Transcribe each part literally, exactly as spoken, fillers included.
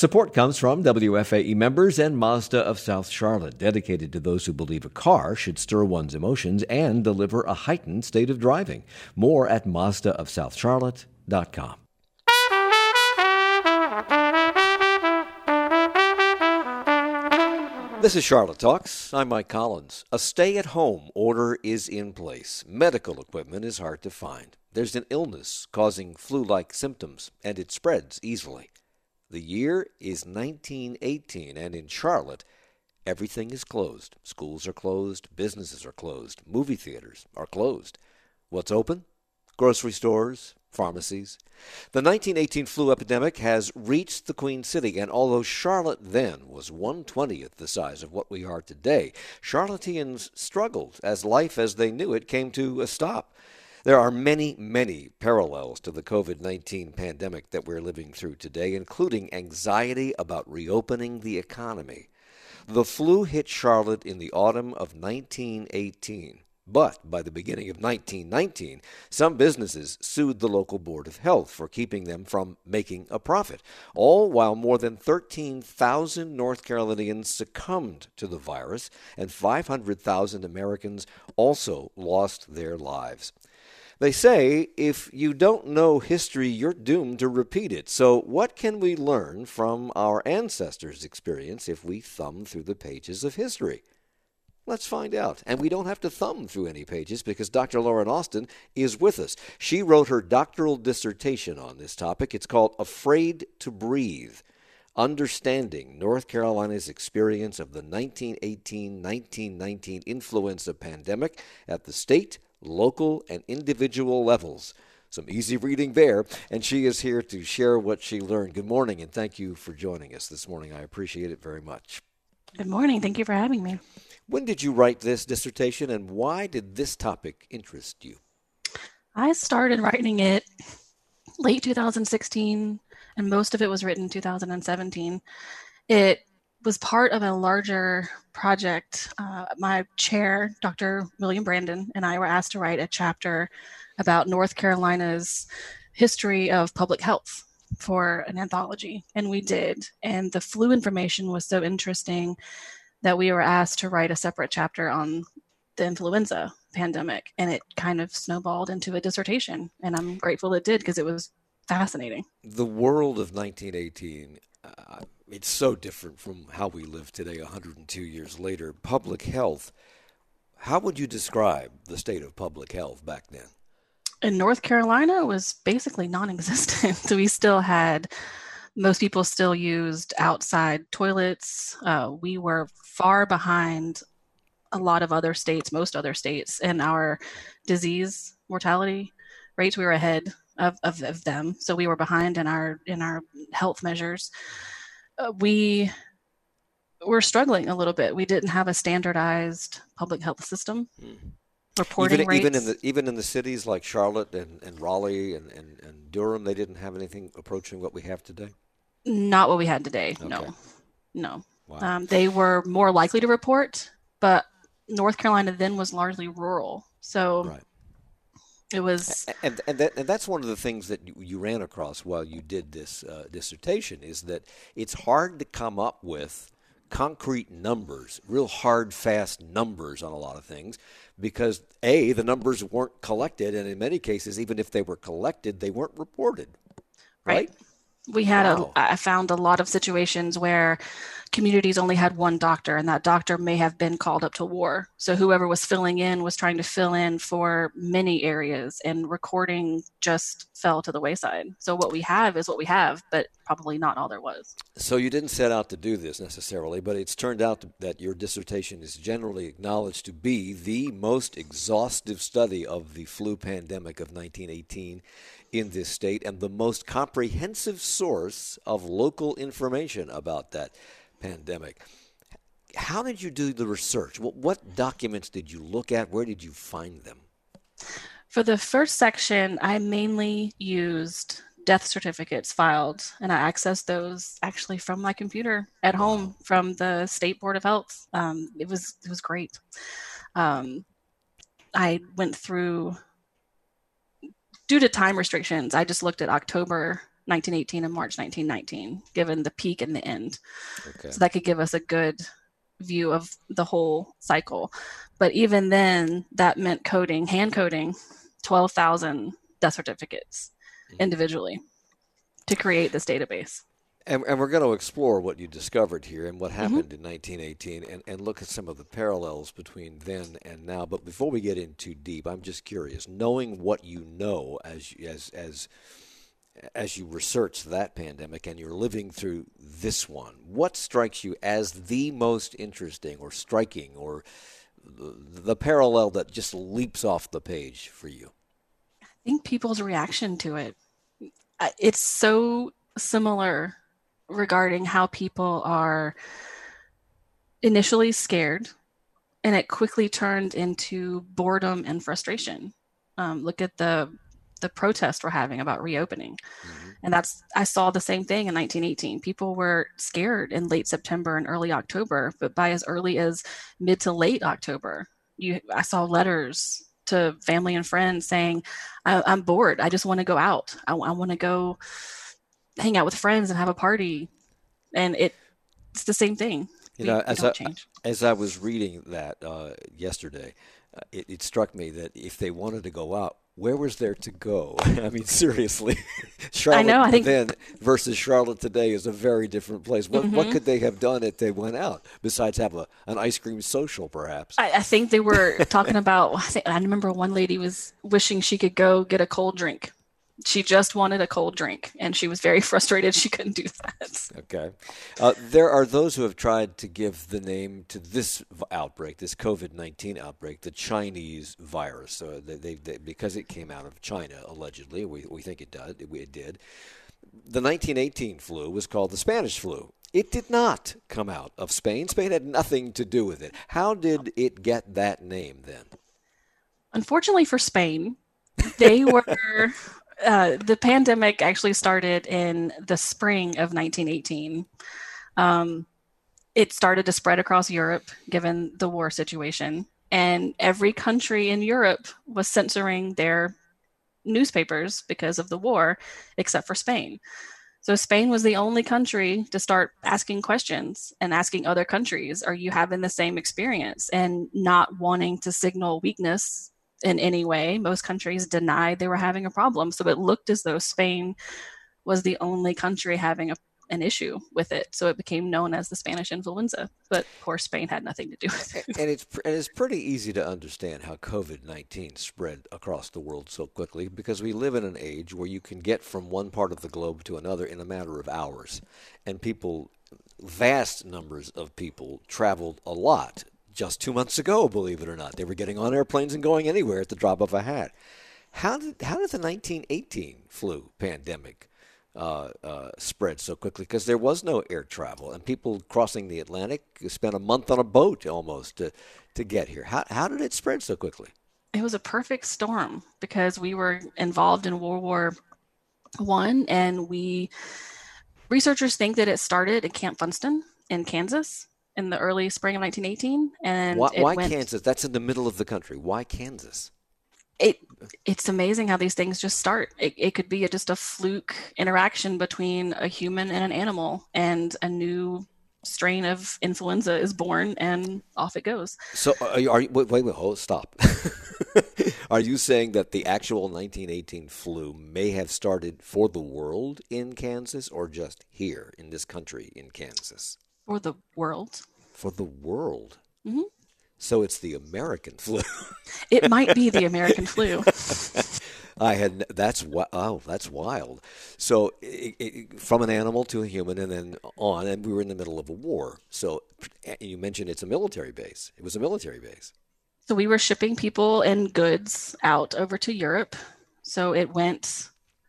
Support comes from W F A E members and Mazda of South Charlotte, dedicated to those who believe a car should stir one's emotions and deliver a heightened state of driving. More at Mazda of South Charlotte dot com. This is Charlotte Talks. I'm Mike Collins. A stay-at-home order is in place. Medical equipment is hard to find. There's an illness causing flu-like symptoms, and it spreads easily. The year is nineteen eighteen, and in Charlotte, everything is closed. Schools are closed, businesses are closed, movie theaters are closed. What's open? Grocery stores, pharmacies. The nineteen eighteen flu epidemic has reached the Queen City, and although Charlotte then was one twentieth the size of what we are today, Charlotteans struggled as life as they knew it came to a stop. There are many, many parallels to the covid nineteen pandemic that we're living through today, including anxiety about reopening the economy. The flu hit Charlotte in the autumn of nineteen eighteen, but by the beginning of nineteen nineteen, some businesses sued the local Board of Health for keeping them from making a profit, all while more than thirteen thousand North Carolinians succumbed to the virus and five hundred thousand Americans also lost their lives. They say if you don't know history, you're doomed to repeat it. So what can we learn from our ancestors' experience if we thumb through the pages of history? Let's find out. And we don't have to thumb through any pages because Doctor Lauren Austin is with us. She wrote her doctoral dissertation on this topic. It's called Afraid to Breathe: Understanding North Carolina's Experience of the nineteen eighteen nineteen nineteen Influenza Pandemic at the State, Local, and Individual levels. Some easy reading there, and she is here to share what she learned. Good morning, and thank you for joining us this morning. I appreciate it very much. Good morning. Thank you for having me. When did you write this dissertation, and why did this topic interest you? I started writing it late two thousand sixteen, and most of it was written in two thousand seventeen. It was part of a larger project. Uh, my chair, Doctor William Brandon, and I were asked to write a chapter about North Carolina's history of public health for an anthology, and we did. And the flu information was so interesting that we were asked to write a separate chapter on the influenza pandemic, and it kind of snowballed into a dissertation, and I'm grateful it did because it was fascinating. The world of nineteen eighteen, uh, it's so different from how we live today one hundred two years later. Public health, how would you describe the state of public health back then? In North Carolina, it was basically non-existent. So we still had, most people still used outside toilets. Uh, we were far behind a lot of other states, most other states, in our disease mortality rates. We were ahead of, of, of them. So we were behind in our in our health measures. Uh, we were struggling a little bit. We didn't have a standardized public health system. Mm. Reporting even, rates. Even in the even in the cities like Charlotte and, and Raleigh and, and, and Durham, they didn't have anything approaching what we have today? Not what we had today, okay. no. No. Wow. Um, they were more likely to report, but North Carolina then was largely rural. So right. It was... And, and, that, and that's one of the things that you, you ran across while you did this uh, dissertation, is that it's hard to come up with concrete numbers, real hard, fast numbers on a lot of things, because A, the numbers weren't collected, and in many cases, even if they were collected, they weren't reported, right? Right. We had wow. a, I found a lot of situations where communities only had one doctor, and that doctor may have been called up to war. So whoever was filling in was trying to fill in for many areas, and recording just fell to the wayside. So what we have is what we have, but probably not all there was. So you didn't set out to do this necessarily, but it's turned out that your dissertation is generally acknowledged to be the most exhaustive study of the flu pandemic of nineteen eighteen in this state, and the most comprehensive source of local information about that pandemic. How did you do the research? What, what documents did you look at? Where did you find them? For the first section, I mainly used death certificates filed, and I accessed those actually from my computer at home from the State Board of Health. Um, it was it was great. Um, I went through, due to time restrictions, I just looked at October nineteen eighteen and March nineteen nineteen, given the peak and the end. Okay. So that could give us a good view of the whole cycle. But even then, that meant coding, hand coding twelve thousand death certificates mm-hmm. individually to create this database. And, and we're going to explore what you discovered here and what happened mm-hmm. in nineteen eighteen and, and look at some of the parallels between then and now. But before we get in too deep, I'm just curious, knowing what you know as as as as you research that pandemic and you're living through this one, what strikes you as the most interesting or striking or the, the parallel that just leaps off the page for you? I think people's reaction to it. It's so similar regarding how people are initially scared, and it quickly turned into boredom and frustration. Um, look at the the protest we're having about reopening. Mm-hmm. And that's, I saw the same thing in nineteen eighteen. People were scared in late September and early October, but by as early as mid to late October, you, I saw letters to family and friends saying, I, I'm bored. I just want to go out. I, I want to go hang out with friends and have a party. And it, it's the same thing. You we, know, as I, change. as I was reading that uh, yesterday, uh, it, it struck me that if they wanted to go out, where was there to go? I mean, seriously, Charlotte I know, I think... then versus Charlotte today is a very different place. What mm-hmm. what could they have done if they went out besides have a an ice cream social, perhaps? I, I think they were talking about. I, think, I remember one lady was wishing she could go get a cold drink. She just wanted a cold drink, and she was very frustrated she couldn't do that. Okay. Uh, there are those who have tried to give the name to this outbreak, this COVID nineteen outbreak, the Chinese virus. So they, they, they, because it came out of China, allegedly, we, we think it did, it, it did. The nineteen eighteen flu was called the Spanish flu. It did not come out of Spain. Spain had nothing to do with it. How did it get that name then? Unfortunately for Spain, they were... Uh, the pandemic actually started in the spring of nineteen eighteen. Um, it started to spread across Europe, given the war situation. And every country in Europe was censoring their newspapers because of the war, except for Spain. So Spain was the only country to start asking questions and asking other countries, are you having the same experience? And not wanting to signal weakness in any way. Most countries denied they were having a problem. So it looked as though Spain was the only country having a, an issue with it. So it became known as the Spanish influenza. But of course, Spain had nothing to do with it. And it's and it's pretty easy to understand how COVID nineteen spread across the world so quickly, because we live in an age where you can get from one part of the globe to another in a matter of hours. And people, vast numbers of people traveled a lot. Just two months ago, believe it or not, they were getting on airplanes and going anywhere at the drop of a hat. How did how did the nineteen eighteen flu pandemic uh, uh, spread so quickly? Because there was no air travel, and people crossing the Atlantic spent a month on a boat almost to to get here. How how did it spread so quickly? It was a perfect storm because we were involved in World War One, and we researchers think that it started at Camp Funston in Kansas in the early spring of nineteen eighteen. And why, it why went, Kansas? That's in the middle of the country. Why Kansas? It It's amazing how these things just start. It, it could be a, just a fluke interaction between a human and an animal, and a new strain of influenza is born, and off it goes. So are you, are you wait, wait, wait, hold, stop. Are you saying that the actual nineteen eighteen flu may have started for the world in Kansas, or just here in this country in Kansas? For the world. For the world? Mm-hmm. So it's the American flu. It might be the American flu. I had that's oh that's wild. So it, it, from an animal to a human, and then on, and we were in the middle of a war. So you mentioned it's a military base. It was a military base. So we were shipping people and goods out over to Europe. So it went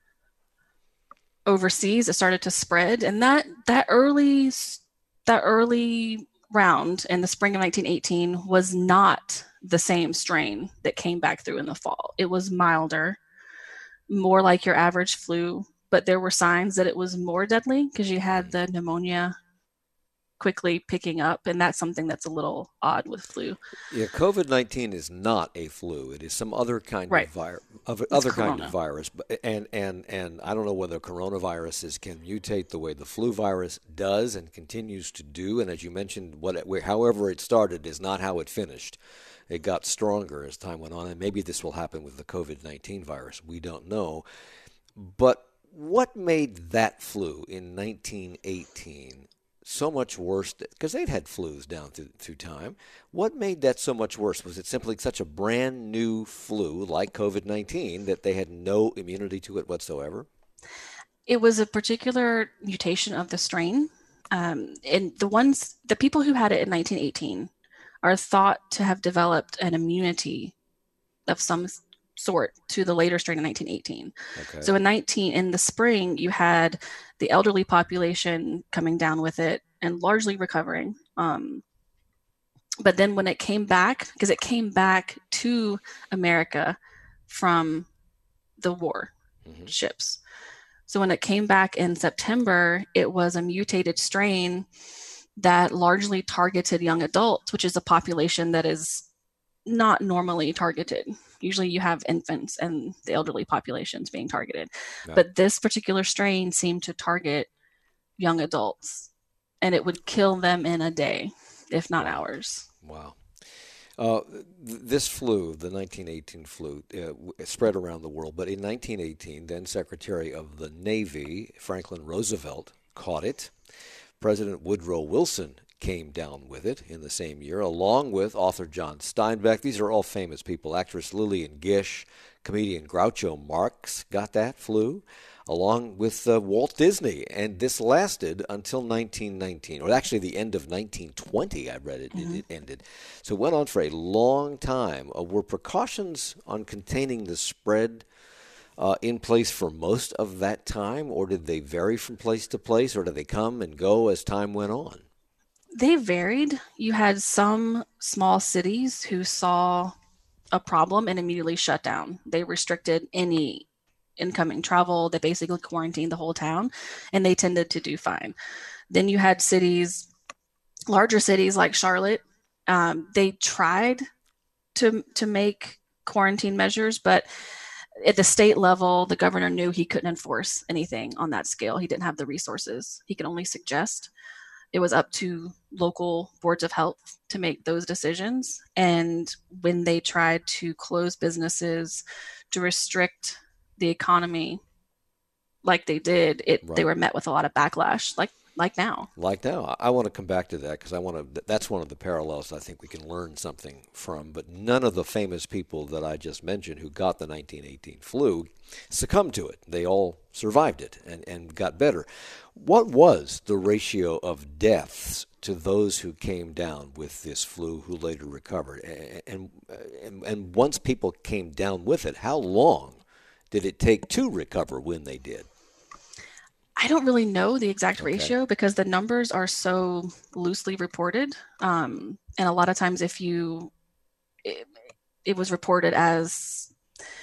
overseas. It started to spread, and that that early. That early round in the spring of nineteen eighteen was not the same strain that came back through in the fall. It was milder, more like your average flu, but there were signs that it was more deadly because you had the pneumonia quickly picking up, and that's something that's a little odd with flu. Yeah, COVID nineteen is not a flu. It is some other kind right. of virus, of it's other corona. kind of virus. And and and I don't know whether coronaviruses can mutate the way the flu virus does and continues to do. And as you mentioned, what however it started is not how it finished. It got stronger as time went on, and maybe this will happen with the COVID nineteen virus. We don't know. But what made that flu in nineteen eighteen so much worse? Because they'd had flus down through, through time. What made that so much worse? Was it simply such a brand new flu like COVID nineteen that they had no immunity to it whatsoever? It was a particular mutation of the strain. Um, and the ones, the people who had it in nineteen eighteen are thought to have developed an immunity of some sort to the later strain in nineteen eighteen. Okay. So in nineteen in the spring, you had the elderly population coming down with it and largely recovering. Um, but then when it came back, because it came back to America from the war mm-hmm. ships. So when it came back in September, it was a mutated strain that largely targeted young adults, which is a population that is not normally targeted. Usually you have infants and the elderly populations being targeted. Yeah. But this particular strain seemed to target young adults, and it would kill them in a day, if not wow. hours. Wow. Uh, th- this flu, the nineteen eighteen flu, uh, spread around the world. But in nineteen eighteen, then Secretary of the Navy, Franklin Roosevelt, caught it. President Woodrow Wilson came down with it in the same year, along with author John Steinbeck. These are all famous people. Actress Lillian Gish, comedian Groucho Marx got that flu, along with uh, Walt Disney. And this lasted until nineteen nineteen, or actually the end of nineteen twenty, I read it, mm-hmm. it, it ended. So it went on for a long time. Uh, were precautions on containing the spread Uh, in place for most of that time, or did they vary from place to place, or did they come and go as time went on? They varied. You had some small cities who saw a problem and immediately shut down. They restricted any incoming travel. They basically quarantined the whole town, and they tended to do fine. Then you had cities, larger cities like Charlotte. Um, they tried to to make quarantine measures, but at the state level, the governor knew he couldn't enforce anything on that scale. He didn't have the resources. He could only suggest. It was up to local boards of health to make those decisions. And when they tried to close businesses, to restrict the economy like they did, it right. they were met with a lot of backlash, like like now. Like now. I want to come back to that because I want to. That's one of the parallels I think we can learn something from. But none of the famous people that I just mentioned who got the nineteen eighteen flu succumbed to it. They all survived it and, and got better. What was the ratio of deaths to those who came down with this flu who later recovered? And, and, and once people came down with it, how long did it take to recover when they did? I don't really know the exact okay. ratio because the numbers are so loosely reported. Um, and a lot of times if you, it, it was reported as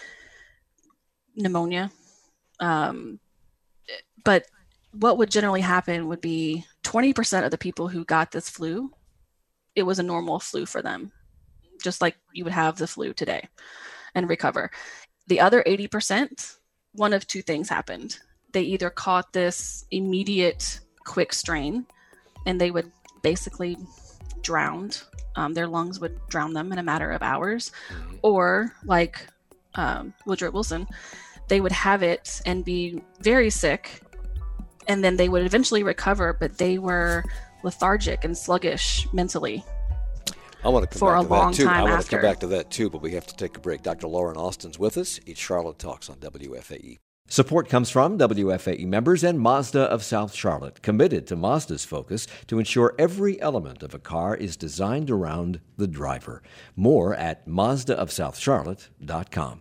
pneumonia. Um, but what would generally happen would be twenty percent of the people who got this flu, it was a normal flu for them, just like you would have the flu today and recover. The other eighty percent, one of two things happened. They either caught this immediate quick strain and they would basically drown. Um, their lungs would drown them in a matter of hours. Mm-hmm. Or like um, Woodrow Wilson, they would have it and be very sick and then they would eventually recover, but they were lethargic and sluggish mentally. I want to come for back a to long that too. time I want after. to come back to that too, but we have to take a break. Doctor Lauren Austin's with us. It's Charlotte Talks on W F A E. Support comes from W F A E members and Mazda of South Charlotte, committed to Mazda's focus to ensure every element of a car is designed around the driver. More at Mazda of South Charlotte dot com.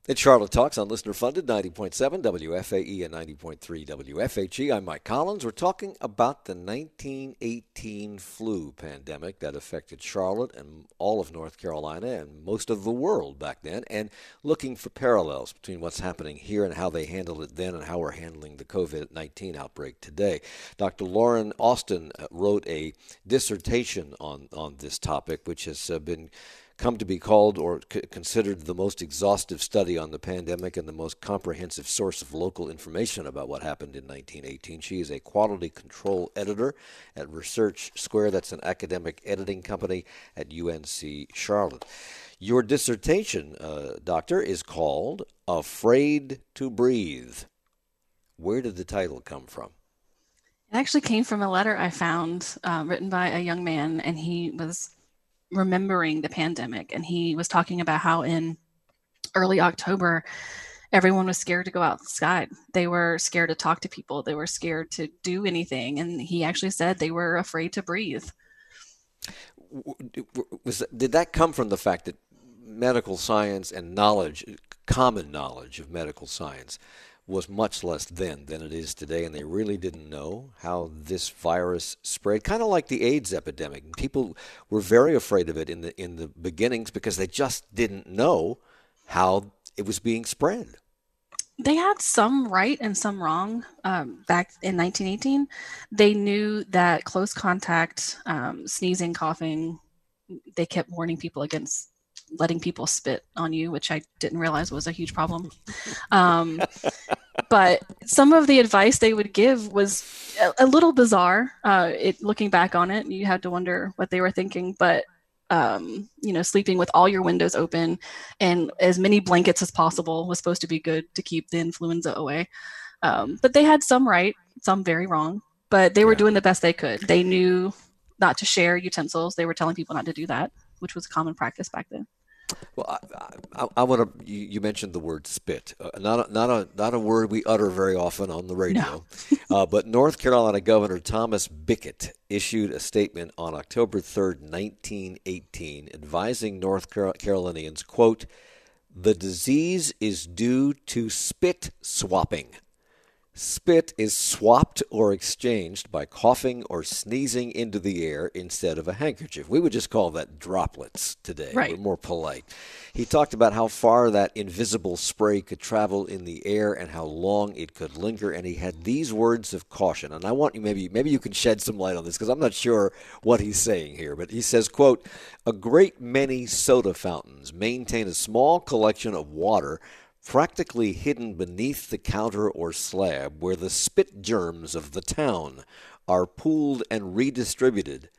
It's Charlotte Talks on Listener Funded ninety point seven W F A E and ninety point three W F H E. I'm Mike Collins. We're talking about the nineteen eighteen flu pandemic that affected Charlotte and all of North Carolina and most of the world back then, and looking for parallels between what's happening here and how they handled it then and how we're handling the COVID nineteen outbreak today. Doctor Lauren Austin wrote a dissertation on, on this topic, which has uh, been come to be called or c- considered the most exhaustive study on the pandemic and the most comprehensive source of local information about what happened in nineteen eighteen. She is a quality control editor at Research Square. That's an academic editing company at U N C Charlotte. Your dissertation, uh, Doctor, is called Afraid to Breathe. Where did the title come from? It actually came from a letter I found uh, written by a young man, and he was remembering the pandemic, and he was talking about how in early October everyone was scared to go outside. They were scared to talk to people. They were scared to do anything, and he actually said they were afraid to breathe. Was, did that come from the fact that medical science and knowledge, common knowledge of medical science, was much less then than it is today, and they really didn't know how this virus spread, kind of like the AIDS epidemic. People were very afraid of it in the in the beginnings because they just didn't know how it was being spread. They had some right and some wrong. Um, back in nineteen eighteen, they knew that close contact, um, sneezing, coughing, they kept warning people against letting people spit on you, which I didn't realize was a huge problem. Um, but some of the advice they would give was a, a little bizarre. Uh, it, looking back on it, you had to wonder what they were thinking. But um, you know, sleeping with all your windows open and as many blankets as possible was supposed to be good to keep the influenza away. Um, but they had some right, some very wrong. But they were yeah. doing the best they could. They knew not to share utensils. They were telling people not to do that, which was common practice back then. Well, I, I, I want to. You, you mentioned the word spit, uh, not a, not a not a word we utter very often on the radio. No. uh, but North Carolina Governor Thomas Bickett issued a statement on October third, nineteen eighteen, advising North Carolinians, quote, "The disease is due to spit swapping. Spit is swapped or exchanged by coughing or sneezing into the air instead of a handkerchief." We would just call that droplets today. Right. We're more polite. He talked about how far that invisible spray could travel in the air and how long it could linger, and he had these words of caution. And I want you, maybe maybe you can shed some light on this because I'm not sure what he's saying here. But he says, quote, "A great many soda fountains maintain a small collection of water practically hidden beneath the counter or slab where the spit germs of the town are pooled and redistributed."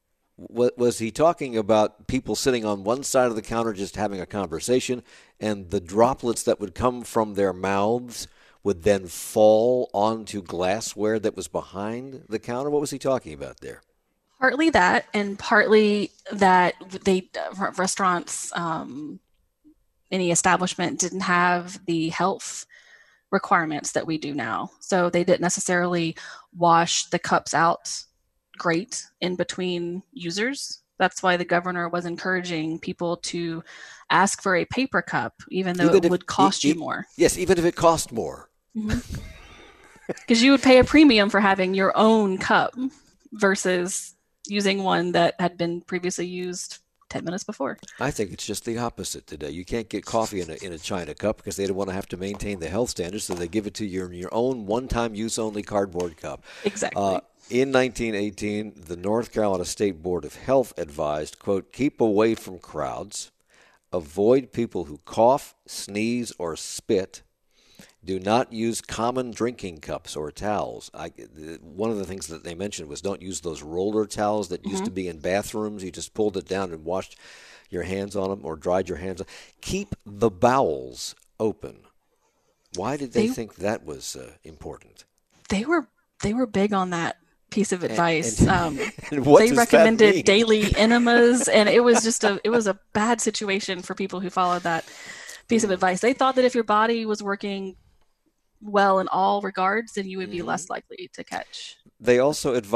Was he talking about people sitting on one side of the counter just having a conversation, and the droplets that would come from their mouths would then fall onto glassware that was behind the counter? What was he talking about there? Partly that, and partly that they uh, restaurants, um, any establishment didn't have the health requirements that we do now. So they didn't necessarily wash the cups out great in between users. That's why the governor was encouraging people to ask for a paper cup, even though even it if, would cost e- you more. Yes, even if it cost more. Because mm-hmm. you would pay a premium for having your own cup versus using one that had been previously used ten minutes before. I think it's just the opposite today. You can't get coffee in a in a China cup because they don't want to have to maintain the health standards, so they give it to you in your own one-time use only cardboard cup. Exactly. Uh, in nineteen eighteen, the North Carolina State Board of Health advised, quote, "Keep away from crowds, avoid people who cough, sneeze, or spit. Do not use common drinking cups or towels." I, one of the things that they mentioned was don't use those roller towels that mm-hmm. used to be in bathrooms. You just pulled it down and washed your hands on them or dried your hands on. Keep the bowels open. Why did they, they think that was uh, important? They were they were big on that piece of advice. And, and, um, and what they does recommended that mean? daily enemas, and it was just a it was a bad situation for people who followed that piece of advice. They thought that if your body was working well in all regards, then you would be mm-hmm. less likely to catch. They also advised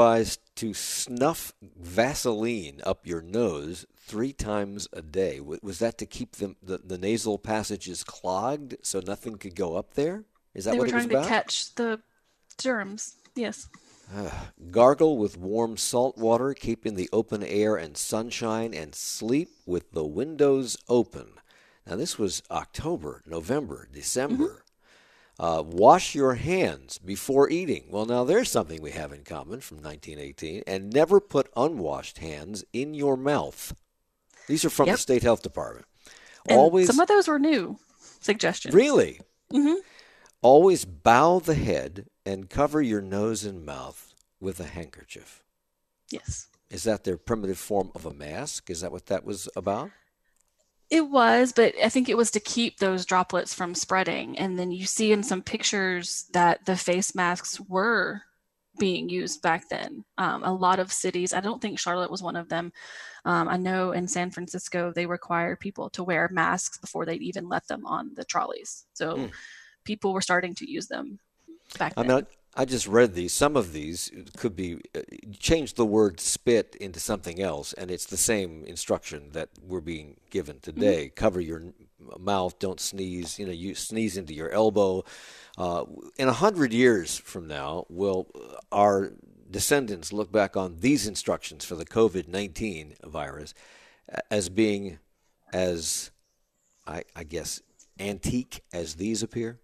to snuff Vaseline up your nose three times a day. Was that to keep the, the, the nasal passages clogged so nothing could go up there? Is that They were what it was trying to about? catch the germs. Yes. Gargle with warm salt water, keep in the open air and sunshine, and sleep with the windows open. Now, this was October, November, Mm-hmm. December. Uh, wash your hands before eating. Well, now there's something we have in common from nineteen eighteen. And never put unwashed hands in your mouth. These are from the Yep. State Health Department. And some Always, of those were new suggestions. really, Mm-hmm. always bow the head and cover your nose and mouth with a handkerchief. Yes. Is that their primitive form of a mask? Is that what that was about? It was, but I think it was to keep those droplets from spreading. And then you see in some pictures that the face masks were being used back then. Um, a lot of cities, I don't think Charlotte was one of them. Um, I know in San Francisco, they required people to wear masks before they'd even let them on the trolleys. So Hmm. people were starting to use them back I then. mean, I, I just read these. Some of these could be uh, change the word spit into something else, and it's the same instruction that we're being given today. Mm-hmm. Cover your n- mouth, don't sneeze. You know, you sneeze into your elbow. Uh, in a hundred years from now, will our descendants look back on these instructions for the COVID nineteen virus as being as, I, I guess, antique as these appear?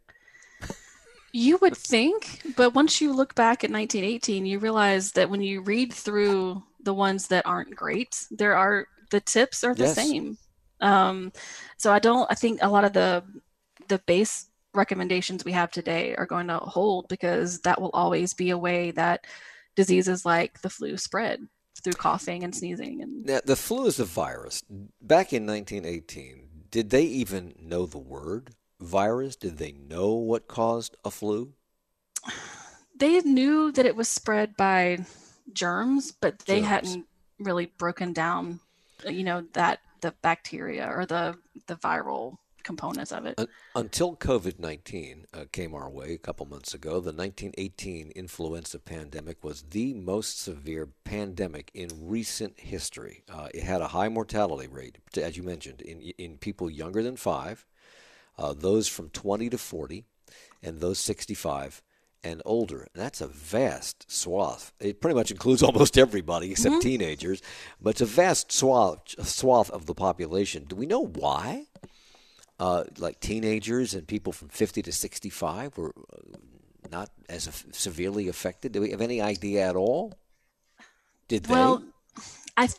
You would think, but once you look back at nineteen eighteen, you realize that when you read through the ones that aren't great, there are the tips are the Yes. same. Um, so I don't, I think a lot of the the base recommendations we have today are going to hold because that will always be a way that diseases like the flu spread through coughing and sneezing. And Now, the flu is a virus. Back in nineteen eighteen, did they even know the word virus? Did they know what caused a flu? they knew that it was spread by germs, but they Germs. hadn't really broken down, you know, that the bacteria or the the viral components of it. Un- Until COVID nineteen uh, came our way a couple months ago, the nineteen eighteen influenza pandemic was the most severe pandemic in recent history. Uh, it had a high mortality rate, as you mentioned, in, in people younger than five, uh, those from twenty to forty, and those sixty-five and older. And that's a vast swath. It pretty much includes almost everybody except Mhm. teenagers, but it's a vast swath, swath of the population. Do we know why? Uh, like teenagers and people from fifty to sixty-five were uh, not as af- severely affected? Do we have any idea at all? Did they? Well, I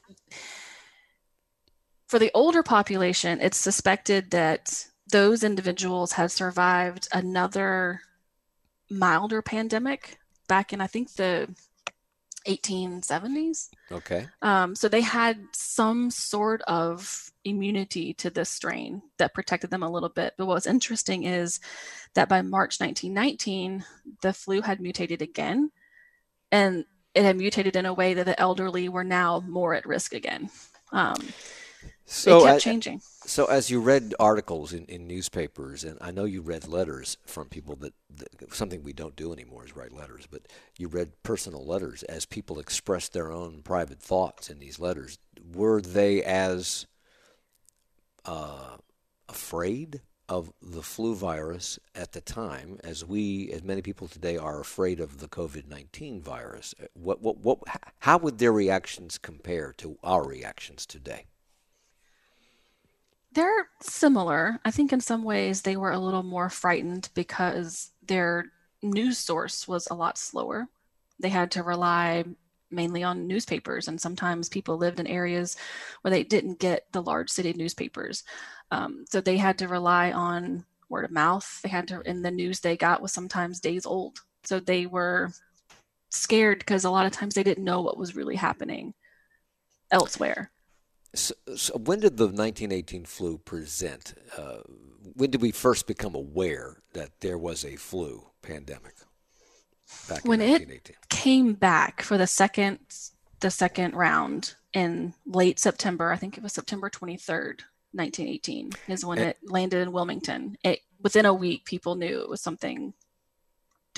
for the older population, it's suspected that those individuals had survived another milder pandemic back in, I think, the eighteen seventies. Okay. Um, so they had some sort of immunity to this strain that protected them a little bit. But what's interesting is that by March nineteen nineteen, the flu had mutated again, and it had mutated in a way that the elderly were now more at risk again. Um, it So, kept uh, changing. so as you read articles in, in newspapers, and I know you read letters from people that, that something we don't do anymore is write letters, but you read personal letters as people expressed their own private thoughts in these letters. Were they as uh, afraid of the flu virus at the time as we, as many people today, are afraid of the COVID nineteen virus? What, what, what, how would their reactions compare to our reactions today? They're similar. I think in some ways they were a little more frightened because their news source was a lot slower. They had to rely mainly on newspapers, and sometimes people lived in areas where they didn't get the large city newspapers. Um, so they had to rely on word of mouth. They had to, and the news they got was sometimes days old. So they were scared because a lot of times they didn't know what was really happening elsewhere. So, so when did the nineteen eighteen flu present? Uh, when did we first become aware that there was a flu pandemic back in When it nineteen eighteen? came back for the second the second round in late September, I think it was September twenty-third, nineteen eighteen, is when And, it landed in Wilmington. It within a week, people knew it was something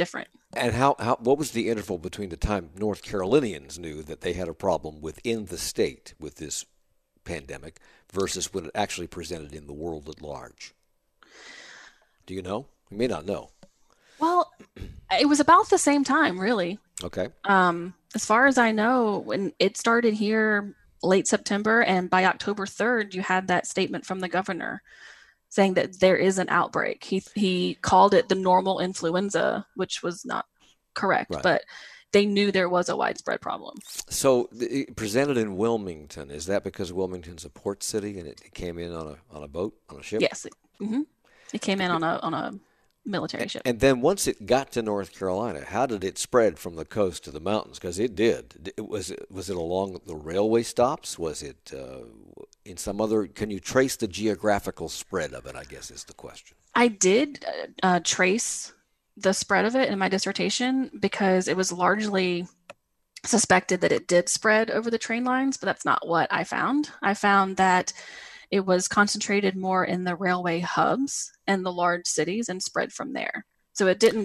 different. And how, how what was the interval between the time North Carolinians knew that they had a problem within the state with this pandemic versus when it actually presented in the world at large? Do you know? You may not know. Well, it was about the same time, really. Okay. Um, as far as I know, when it started here late September, and by October third, you had that statement from the governor saying that there is an outbreak. He he called it the normal influenza, which was not correct, Right. but they knew there was a widespread problem. So it presented in Wilmington. Is that because Wilmington's a port city and it came in on a on a boat, on a ship? Yes. It, hmm it came in on a on a military ship. And then once it got to North Carolina, how did it spread from the coast to the mountains? Because it did. It, was it was it along the railway stops? Was it uh, in some other? Can you trace the geographical spread of it? I guess is the question. I did uh, uh, trace the spread of it in my dissertation because it was largely suspected that it did spread over the train lines, but that's not what I found. I found that it was concentrated more in the railway hubs and the large cities and spread from there. So it didn't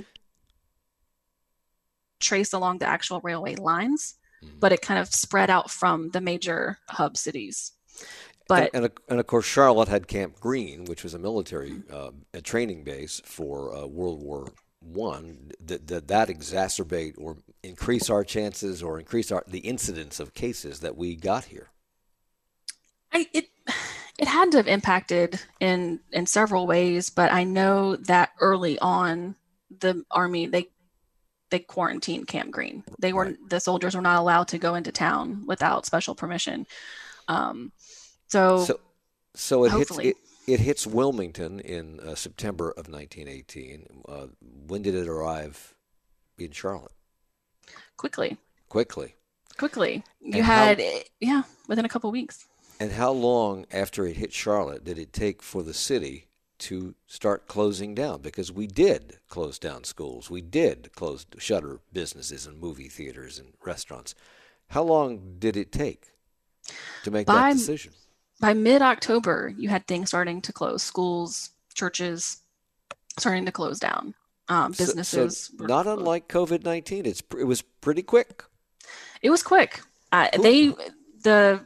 trace along the actual railway lines, mm-hmm. but it kind of spread out from the major hub cities. But and, and, and of course, Charlotte had Camp Green, which was a military uh, a training base for uh, World War One. Did, did that exacerbate or increase our chances or increase our, the incidence of cases that we got here? I, it it had to have impacted in in several ways, but I know that early on, the Army they they quarantined Camp Green. They were right. The soldiers were not allowed to go into town without special permission. Um, so, so, so it hopefully. hits it, it hits Wilmington in uh, September of nineteen eighteen. Uh, when did it arrive in Charlotte? Quickly. Quickly. Quickly. You and had how, yeah, within a couple of weeks. And how long after it hit Charlotte did it take for the city to start closing down? Because we did close down schools. We did close, shutter businesses and movie theaters and restaurants. How long did it take to make by, that decision? By mid-October, you had things starting to close. Schools, churches starting to close down. Um, businesses. So, so not unlike COVID nineteen, it's it was pretty quick. It was quick. Uh, they the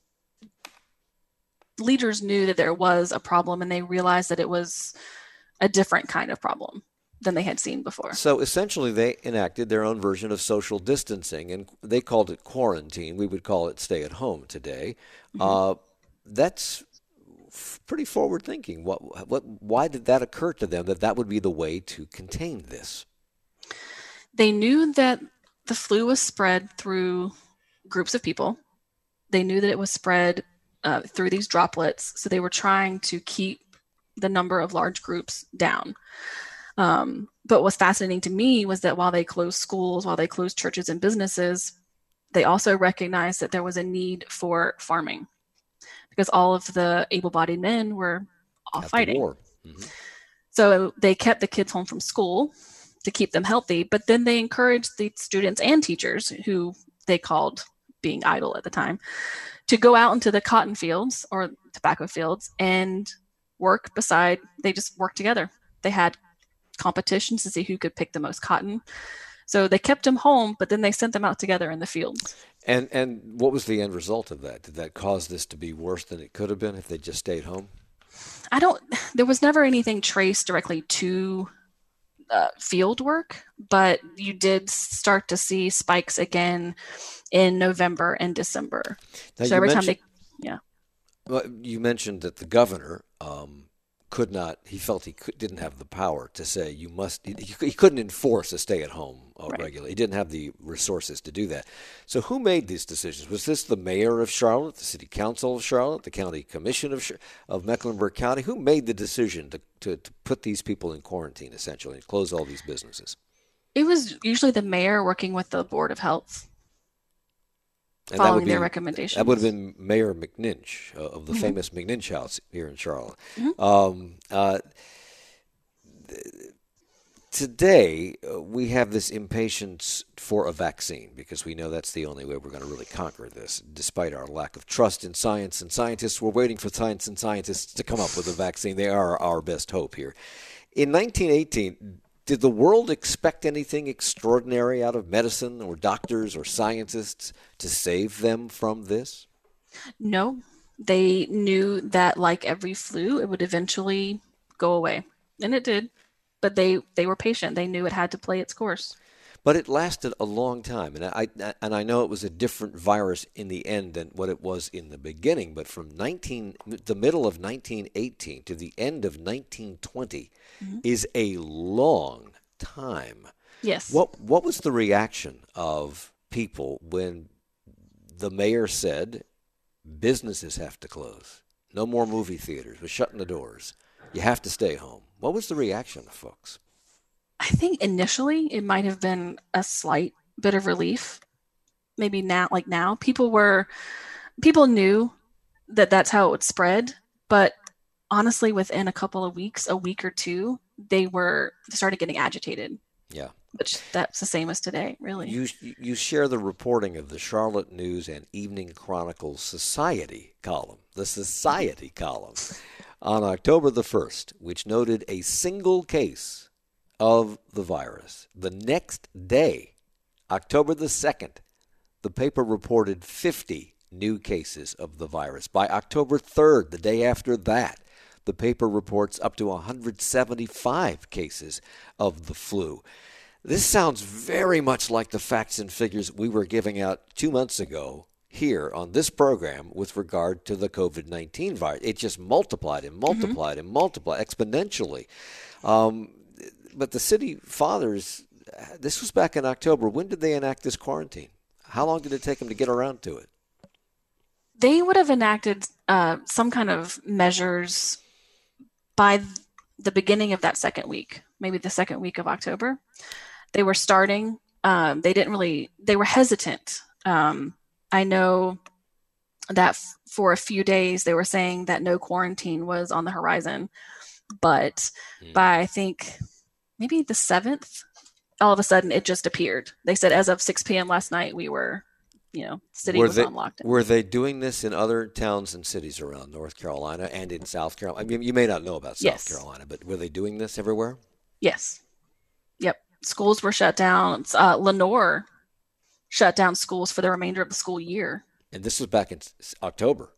leaders knew that there was a problem, and they realized that it was a different kind of problem than they had seen before. So essentially, they enacted their own version of social distancing, and they called it quarantine. We would call it stay at home today. Mm-hmm. Uh, that's f- pretty forward thinking. What, what, why did that occur to them that that would be the way to contain this? They knew that the flu was spread through groups of people. They knew that it was spread uh, through these droplets. So they were trying to keep the number of large groups down. Um, but what's fascinating to me was that while they closed schools, while they closed churches and businesses, they also recognized that there was a need for farming because all of the able-bodied men were off At fighting. The war. Mm-hmm. So they kept the kids home from school to keep them healthy, but then they encouraged the students and teachers, who they called being idle at the time, to go out into the cotton fields or tobacco fields and work beside, they just worked together. They had competitions to see who could pick the most cotton. So they kept them home, but then they sent them out together in the fields. And and what was the end result of that? Did that cause this to be worse than it could have been if they just stayed home? I don't, there was never anything traced directly to uh, field work, but you did start to see spikes again in November and December. Now, so every time they, yeah. Well, you mentioned that the governor um, could not, he felt he could, didn't have the power to say you must, he, he couldn't enforce a stay-at-home uh, right. regular. He didn't have the resources to do that. So who made these decisions? Was this the mayor of Charlotte, the city council of Charlotte, the county commission of of Mecklenburg County? Who made the decision to, to, to put these people in quarantine, essentially, and close all these businesses? It was usually the mayor working with the Board of Health. And following be, their recommendations. That would have been Mayor McNinch uh, of the mm-hmm. famous McNinch House here in Charlotte. Mm-hmm. Um, uh, th- today, uh, we have this impatience for a vaccine because we know that's the only way we're going to really conquer this, despite our lack of trust in science and scientists. We're waiting for science and scientists to come up with a vaccine. They are our best hope here. In nineteen eighteen, Did the world expect anything extraordinary out of medicine or doctors or scientists to save them from this? No, they knew that like every flu, it would eventually go away. And it did. But they they were patient. They knew it had to play its course. But it lasted a long time, and I and I know it was a different virus in the end than what it was in the beginning. But from nineteen, the middle of nineteen eighteen to the end of nineteen twenty Mm-hmm. is a long time. Yes. What what was the reaction of people when the mayor said businesses have to close, no more movie theaters, we're shutting the doors, you have to stay home? What was the reaction of folks? I think initially it might have been a slight bit of relief. Maybe now, like now, people were, people knew that that's how it would spread. But honestly, within a couple of weeks, a week or two, they were started getting agitated. Yeah. Which that's the same as today, really. You you share the reporting of the Charlotte News and Evening Chronicle Society column, the Society column, on October the first, which noted a single case of the virus. The next day, October the second, the paper reported fifty new cases of the virus. By October third, the day after that, the paper reports up to one hundred seventy-five cases of the flu. This sounds very much like the facts and figures we were giving out two months ago here on this program with regard to the COVID nineteen virus. It just multiplied and multiplied mm-hmm. and multiplied exponentially. Um, but the city fathers, this was back in October. When did they enact this quarantine? How long did it take them to get around to it? They would have enacted uh, some kind of measures by the beginning of that second week, maybe the second week of October. They were starting. Um, they didn't really, they were hesitant. Um, I know that f- for a few days they were saying that no quarantine was on the horizon. But mm. by, I think, maybe the seventh, all of a sudden it just appeared. They said as of six p.m. last night, we were, you know, city were was they, on lockdown. Were they doing this in other towns and cities around North Carolina and in South Carolina? I mean, you may not know about South yes. Carolina, but were they doing this everywhere? Yes. Yep. Schools were shut down. Uh, Lenore shut down schools for the remainder of the school year. And this was back in October.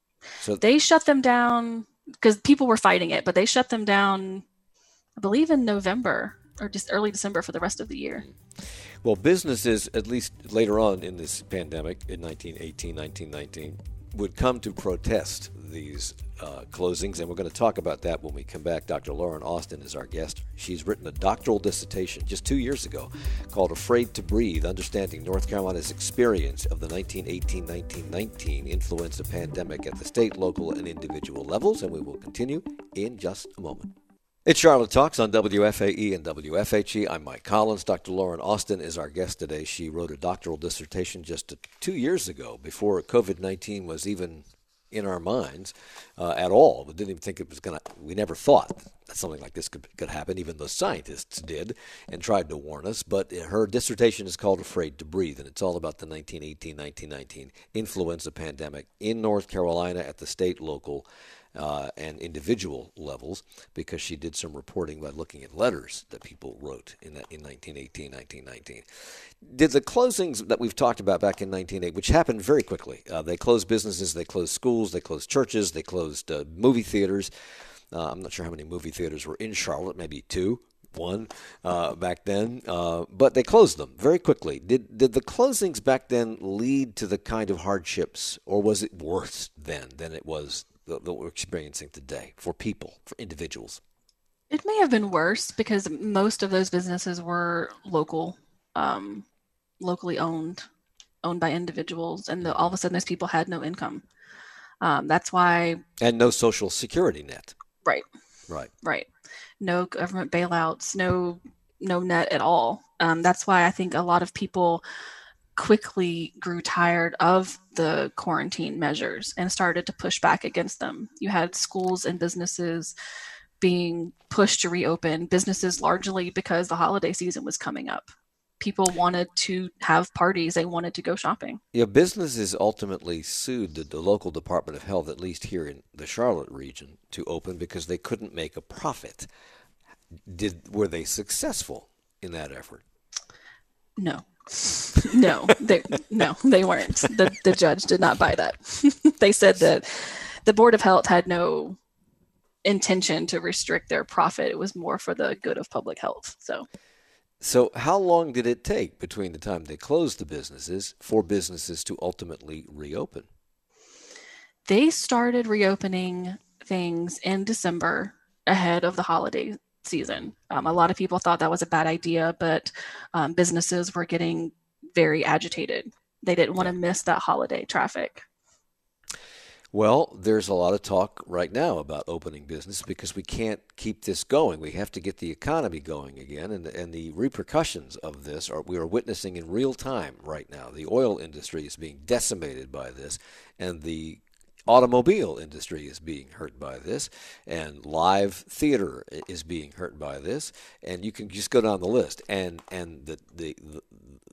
So they shut them down because people were fighting it, but they shut them down, I believe, in November or just early December for the rest of the year. Well, businesses, at least later on in this pandemic in nineteen eighteen, nineteen nineteen, would come to protest these uh, closings, and we're going to talk about that when we come back. Doctor Lauren Austin is our guest. She's written a doctoral dissertation just two years ago called Afraid to Breathe, Understanding North Carolina's Experience of the nineteen eighteen nineteen nineteen Influenza Pandemic at the state, local, and individual levels, and we will continue in just a moment. It's Charlotte Talks on W F A E and W F H E. I'm Mike Collins. Doctor Lauren Austin is our guest today. She wrote a doctoral dissertation just two years ago, before COVID nineteen was even in our minds uh, at all. We didn't even think it was going to, we never thought that something like this could, could happen, even though scientists did and tried to warn us. But her dissertation is called Afraid to Breathe, and it's all about the nineteen eighteen nineteen nineteen influenza pandemic in North Carolina at the state, local, Uh, and individual levels, because she did some reporting by looking at letters that people wrote in that, in nineteen eighteen, nineteen nineteen. Did the closings that we've talked about back in nineteen eighteen, which happened very quickly, uh, they closed businesses, they closed schools, they closed churches, they closed uh, movie theaters. Uh, I'm not sure how many movie theaters were in Charlotte, maybe two, one uh, back then, uh, but they closed them very quickly. Did did the closings back then lead to the kind of hardships, or was it worse then than it was that we're experiencing today for people, for individuals? It may have been worse because most of those businesses were local, um, locally owned, owned by individuals, and the, all of a sudden those people had no income. Um, that's why. And no social security net. Right. Right. Right. No government bailouts, no no net at all. Um, that's why I think a lot of people quickly grew tired of the quarantine measures and started to push back against them. You had schools and businesses being pushed to reopen, businesses largely because the holiday season was coming up. People wanted to have parties. They wanted to go shopping. Yeah, businesses ultimately sued the, the local Department of Health, at least here in the Charlotte region, to open because they couldn't make a profit. Did were they successful in that effort? No. No, they no, they weren't. The the judge did not buy that. They said that the Board of Health had no intention to restrict their profit. It was more for the good of public health. So So, how long did it take between the time they closed the businesses for businesses to ultimately reopen? they started reopening things in December ahead of the holiday season. Um, a lot of people thought that was a bad idea, but um, businesses were getting very agitated. They didn't want Yeah. to miss that holiday traffic. Well, there's a lot of talk right now about opening business because we can't keep this going. We have to get the economy going again, and and the repercussions of this are we are witnessing in real time right now. The oil industry is being decimated by this, and the automobile industry is being hurt by this, and live theater is being hurt by this, and you can just go down the list, and and the the, the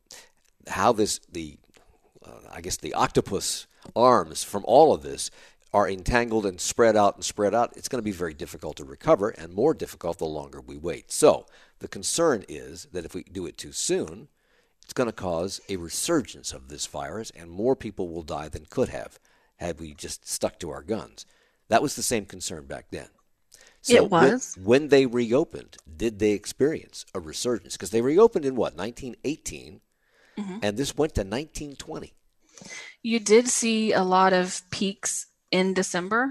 how this the uh, I guess the octopus arms from all of this are entangled and spread out and spread out. It's going to be very difficult to recover and more difficult the longer we wait. So the concern is that if we do it too soon, it's going to cause a resurgence of this virus and more people will die than could have had we just stuck to our guns. That was the same concern back then. So It was. when, when they reopened, did they experience a resurgence? Because they reopened in what, nineteen eighteen? Mhm. And this went to nineteen twenty. You did see a lot of peaks in December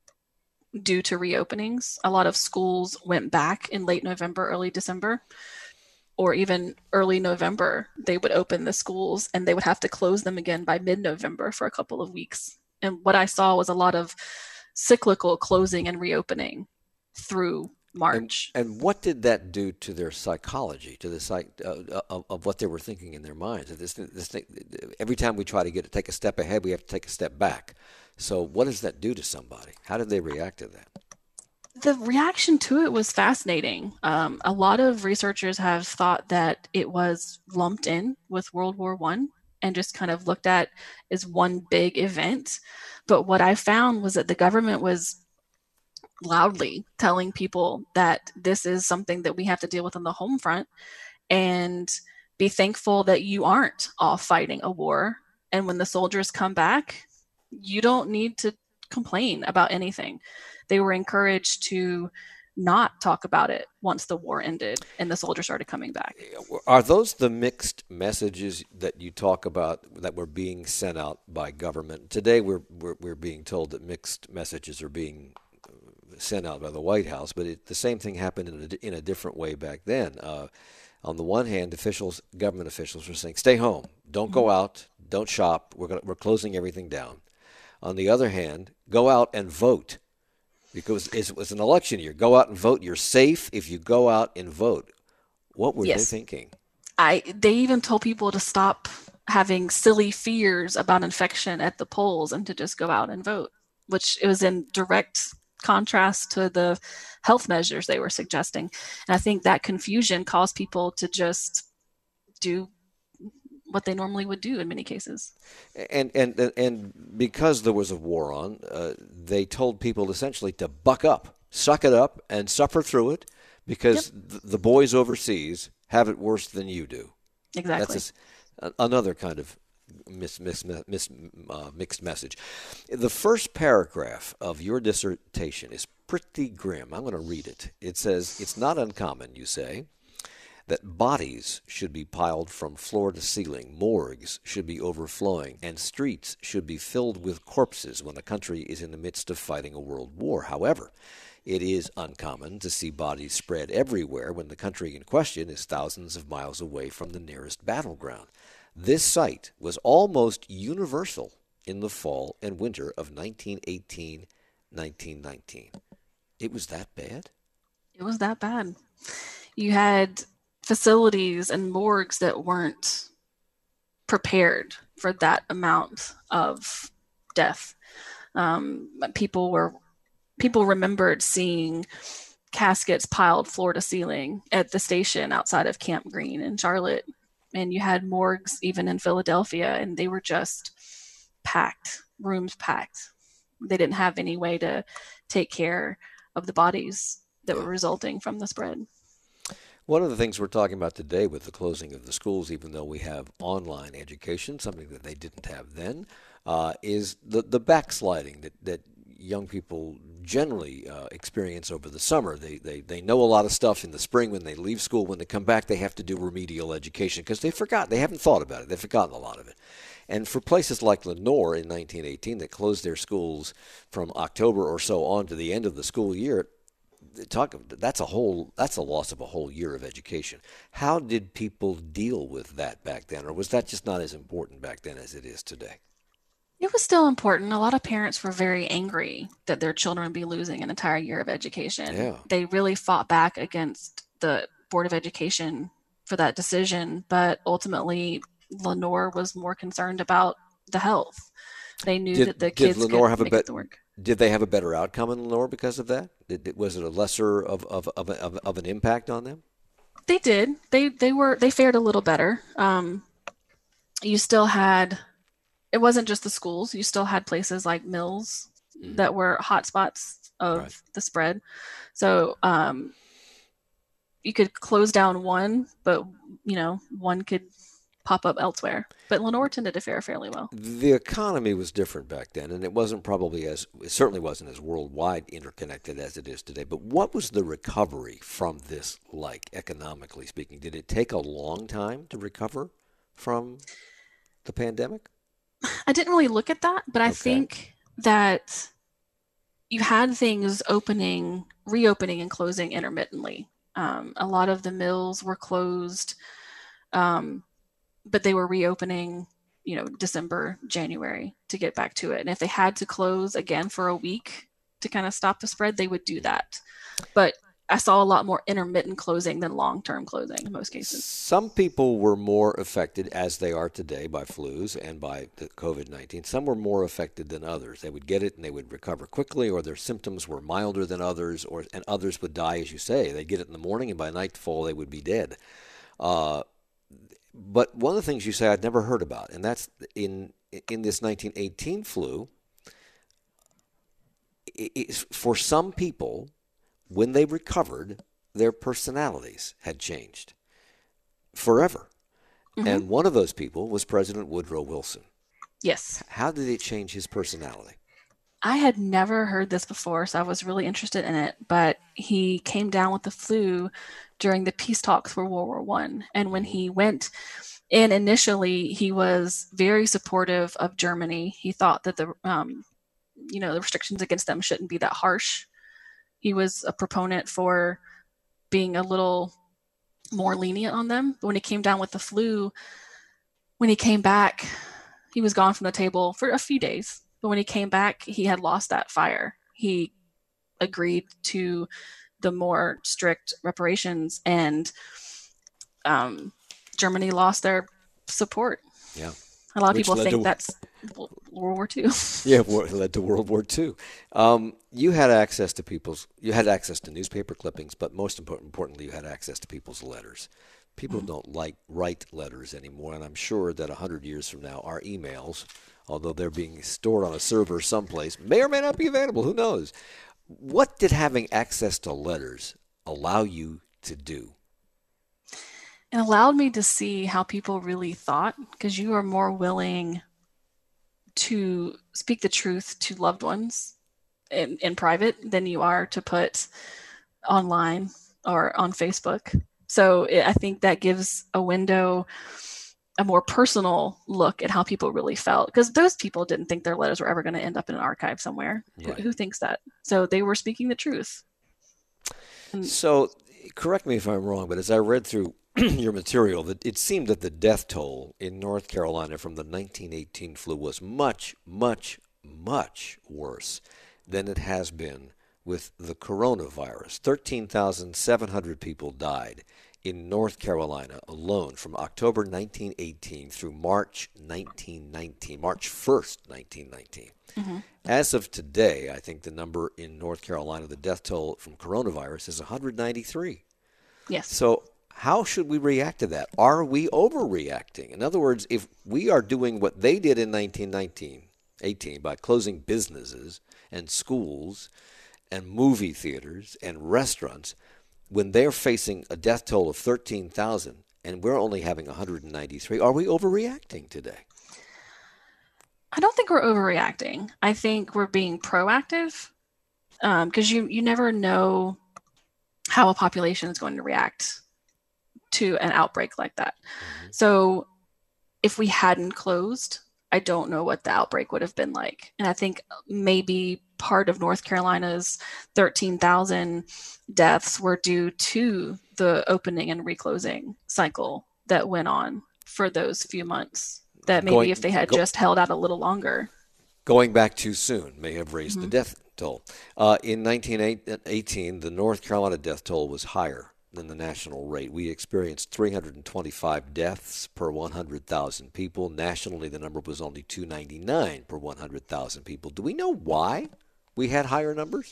due to reopenings. A lot of schools went back in late November, early December, or even early November. They would open the schools and they would have to close them again by mid-November for a couple of weeks. And what I saw was a lot of cyclical closing and reopening through And, March. and what did that do to their psychology, to the psych uh, of, of what they were thinking in their minds? This, this thing, every time we try to get to take a step ahead, we have to take a step back. So what does that do to somebody? How did they react to that? The reaction to it was fascinating. Um, a lot of researchers have thought that it was lumped in with World War One and just kind of looked at as one big event. But what I found was that the government was loudly telling people that this is something that we have to deal with on the home front and be thankful that you aren't off fighting a war. And when the soldiers come back, you don't need to complain about anything. They were encouraged to not talk about it once the war ended and the soldiers started coming back. Are those the mixed messages that you talk about that were being sent out by government? Today we're we're, we're being told that mixed messages are being sent out by the White House, but it, the same thing happened in a, in a different way back then. Uh, on the one hand, officials, government officials were saying, stay home, don't go out, don't shop, we're, gonna, we're closing everything down. On the other hand, go out and vote because it was an election year. Go out and vote. You're safe if you go out and vote. What were Yes. they thinking? I they even told people to stop having silly fears about infection at the polls and to just go out and vote, which it was in direct contrast to the health measures they were suggesting. And I think that confusion caused people to just do what they normally would do in many cases. And and and because there was a war on, uh, they told people essentially to buck up, suck it up, and suffer through it, because Yep. th- the boys overseas have it worse than you do. Exactly. That's a, a- another kind of mis, mis, mis, uh, mixed message. The first paragraph of your dissertation is pretty grim. I'm going to read it. It says, it's not uncommon, you say, that bodies should be piled from floor to ceiling, morgues should be overflowing, and streets should be filled with corpses when a country is in the midst of fighting a world war. However, it is uncommon to see bodies spread everywhere when the country in question is thousands of miles away from the nearest battleground. This sight was almost universal in the fall and winter of nineteen eighteen, nineteen nineteen. It was that bad? It was that bad. You had facilities and morgues that weren't prepared for that amount of death. Um, people were people remembered seeing caskets piled floor to ceiling at the station outside of Camp Green in Charlotte, and you had morgues even in Philadelphia, and they were just packed, rooms packed. They didn't have any way to take care of the bodies that were resulting from the spread. One of the things we're talking about today with the closing of the schools, even though we have online education, something that they didn't have then, uh, is the, the backsliding that, that young people generally uh, experience over the summer. They, they they know a lot of stuff in the spring when they leave school. When they come back, they have to do remedial education because they forgot. They haven't thought about it. They've forgotten a lot of it. And for places like Lenoir in nineteen eighteen that closed their schools from October or so on to the end of the school year, talk that's a whole that's a loss of a whole year of education. How did people deal with that back then, or was that just not as important back then as it is today? It was still important. A lot of parents were very angry that their children would be losing an entire year of education. Yeah. They really fought back against the Board of Education for that decision, but ultimately Lenore was more concerned about the health. They knew Did that the did kids Lenore could have a make bet? it to work. Did they have a better outcome in Lenore because of that? Did, did- was it a lesser of of, of, of of an impact on them? They did. They they were they fared a little better. Um, you still had it wasn't just the schools. You still had places like Mills Mhm. that were hotspots of Right. the spread. So um, you could close down one, but you know one could pop up elsewhere. But Lenore tended to fare fairly well. The economy was different back then, and it wasn't probably as it certainly wasn't as worldwide interconnected as it is today. But what was the recovery from this like, economically speaking? Did it take a long time to recover from the pandemic? I didn't really look at that, but I Okay. think that you had things opening, reopening, and closing intermittently. Um, a lot of the mills were closed, um, but they were reopening, you know, December, January to get back to it. And if they had to close again for a week to kind of stop the spread, they would do that. But I saw a lot more intermittent closing than long-term closing in most cases. Some people were more affected, as they are today, by flus and by the COVID nineteen. Some were more affected than others. They would get it and they would recover quickly, or their symptoms were milder than others, or and others would die, as you say. They'd get it in the morning, and by nightfall, they would be dead. Uh, but one of the things you say I'd never heard about, and that's in in this nineteen eighteen flu, i- is for some people, when they recovered, their personalities had changed forever. Hmm. And one of those people was President Woodrow Wilson. Yes. How did it change his personality? I had never heard this before, so I was really interested in it. But he came down with the flu during the peace talks for World War One, and when he went in initially, he was very supportive of Germany. He thought that the um, you know the restrictions against them shouldn't be that harsh. He was a proponent for being a little more lenient on them. But when he came down with the flu, when he came back, he was gone from the table for a few days. But when he came back, he had lost that fire. He agreed to the more strict reparations, and um, Germany lost their support. Yeah. A lot of Which people led think to- that's World War Two. Yeah, it led to World War Two. Um, you had access to people's, you had access to newspaper clippings, but most important, importantly, you had access to people's letters. People don't like write letters anymore, and I'm sure that a hundred years from now, our emails, although they're being stored on a server someplace, may or may not be available. Who knows? What did having access to letters allow you to do? It allowed me to see how people really thought, because you are more willing to speak the truth to loved ones in, in private than you are to put online or on Facebook. So it, I think that gives a window, a more personal look at how people really felt, because those people didn't think their letters were ever going to end up in an archive somewhere. Who, Right. who thinks that? So they were speaking the truth. And So, correct me if I'm wrong, but as I read through your material, that it seemed that the death toll in North Carolina from the nineteen eighteen flu was much, much, much worse than it has been with the coronavirus. thirteen thousand seven hundred people died in North Carolina alone from October nineteen eighteen through March nineteen nineteen, March first, nineteen nineteen. mhm. As of today, I think the number in North Carolina, the death toll from coronavirus, is one hundred ninety-three. Yes. So how should we react to that? Are we overreacting? In other words, if we are doing what they did in nineteen nineteen, eighteen by closing businesses and schools and movie theaters and restaurants, when they're facing a death toll of thirteen thousand and we're only having one hundred ninety-three, are we overreacting today? I don't think we're overreacting. I think we're being proactive because um, you, you never know how a population is going to react to an outbreak like that. Mm-hmm. So if we hadn't closed, I don't know what the outbreak would have been like. And I think maybe part of North Carolina's thirteen thousand deaths were due to the opening and reclosing cycle that went on for those few months. That maybe going, if they had go, just held out a little longer. Going back too soon may have raised mm-hmm. the death toll. Uh, in nineteen eighteen, the North Carolina death toll was higher than the national rate. We experienced three hundred twenty-five deaths per one hundred thousand people. Nationally, the number was only two hundred ninety-nine per one hundred thousand people. Do we know why we had higher numbers?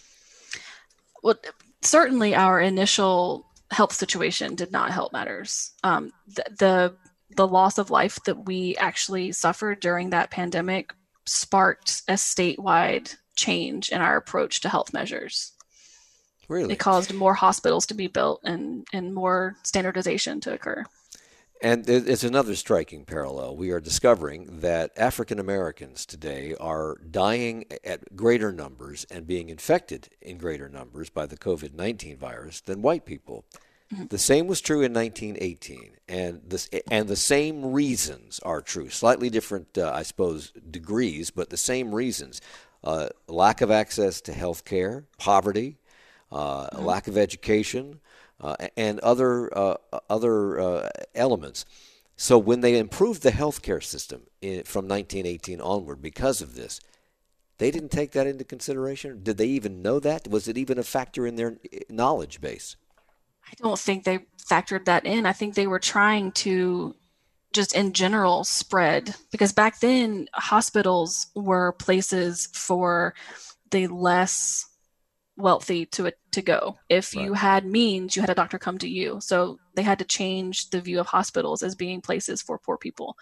Well, certainly our initial health situation did not help matters. Um, the, the the loss of life that we actually suffered during that pandemic sparked a statewide change in our approach to health measures. Really? It caused more hospitals to be built and, and more standardization to occur. And it's another striking parallel. We are discovering that African Americans today are dying at greater numbers and being infected in greater numbers by the covid nineteen virus than white people. Mm-hmm. The same was true in nineteen eighteen, and this and the same reasons are true. Slightly different, uh, I suppose, degrees, but the same reasons: uh, lack of access to health care, poverty, uh, mm-hmm. lack of education, uh, and other uh, other uh, elements. So when they improved the health care system in, from nineteen eighteen onward, because of this, they didn't take that into consideration. Did they even know that? Was it even a factor in their knowledge base? I don't think they factored that in. I think they were trying to just in general spread, because back then hospitals were places for the less wealthy to to go. If right. you had means, you had a doctor come to you. So they had to change the view of hospitals as being places for poor people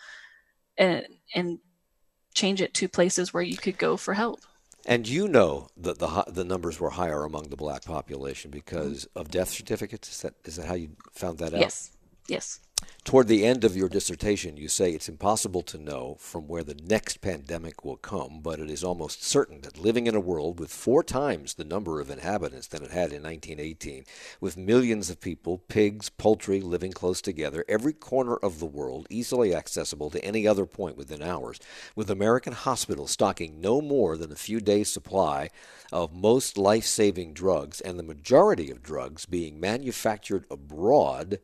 and and change it to places where you could go for help. And you know that the the numbers were higher among the black population because of death certificates? Is that is that how you found that out? Yes. Yes. Toward the end of your dissertation, you say it's impossible to know from where the next pandemic will come, but it is almost certain that living in a world with four times the number of inhabitants than it had in nineteen eighteen, with millions of people, pigs, poultry living close together, every corner of the world easily accessible to any other point within hours, with American hospitals stocking no more than a few days' supply of most life-saving drugs, and the majority of drugs being manufactured abroad,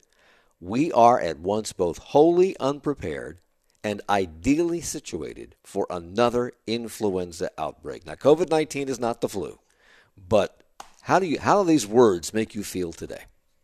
we are at once both wholly unprepared and ideally situated for another influenza outbreak. Now, covid nineteen is not the flu, but how do you how do these words make you feel today?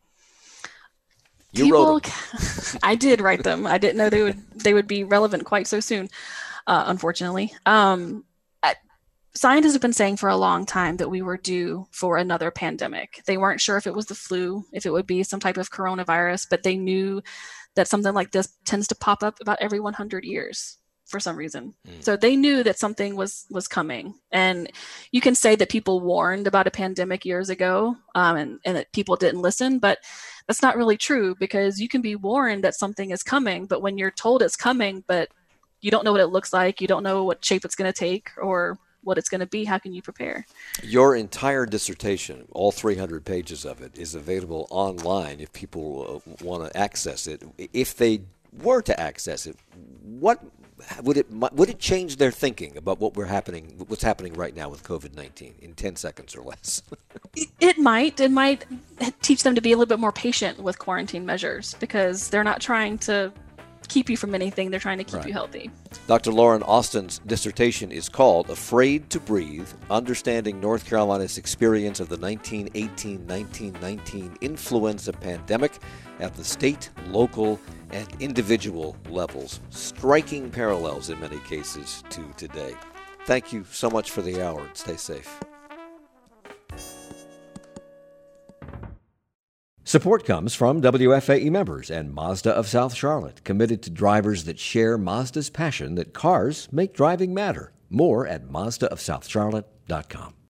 You People, wrote them. I did write them. I didn't know they would they would be relevant quite so soon, uh, unfortunately. Um, Scientists have been saying for a long time that we were due for another pandemic. They weren't sure if it was the flu, if it would be some type of coronavirus, but they knew that something like this tends to pop up about every one hundred years for some reason. Mm. So they knew that something was was coming. And you can say that people warned about a pandemic years ago um, and, and that people didn't listen, but that's not really true, because you can be warned that something is coming, but when you're told it's coming, but you don't know what it looks like, you don't know what shape it's going to take or what it's going to be, how can you prepare? Your entire dissertation, all three hundred pages of it, is available online if people uh, want to access it. If they were to access it, what would it would it change their thinking about what we're happening, what's happening right now with covid nineteen in ten seconds or less? it, it might. It might teach them to be a little bit more patient with quarantine measures, because they're not trying to keep you from anything. They're trying to keep right. you healthy. Doctor Lauren Austin's dissertation is called Afraid to Breathe, Understanding North Carolina's Experience of the nineteen eighteen nineteen nineteen Influenza Pandemic at the state, local, and individual levels. Striking parallels in many cases to today. Thank you so much for the hour, and stay safe. Support comes from W F A E members and Mazda of South Charlotte, committed to drivers that share Mazda's passion that cars make driving matter. More at Mazda of South Charlotte dot com.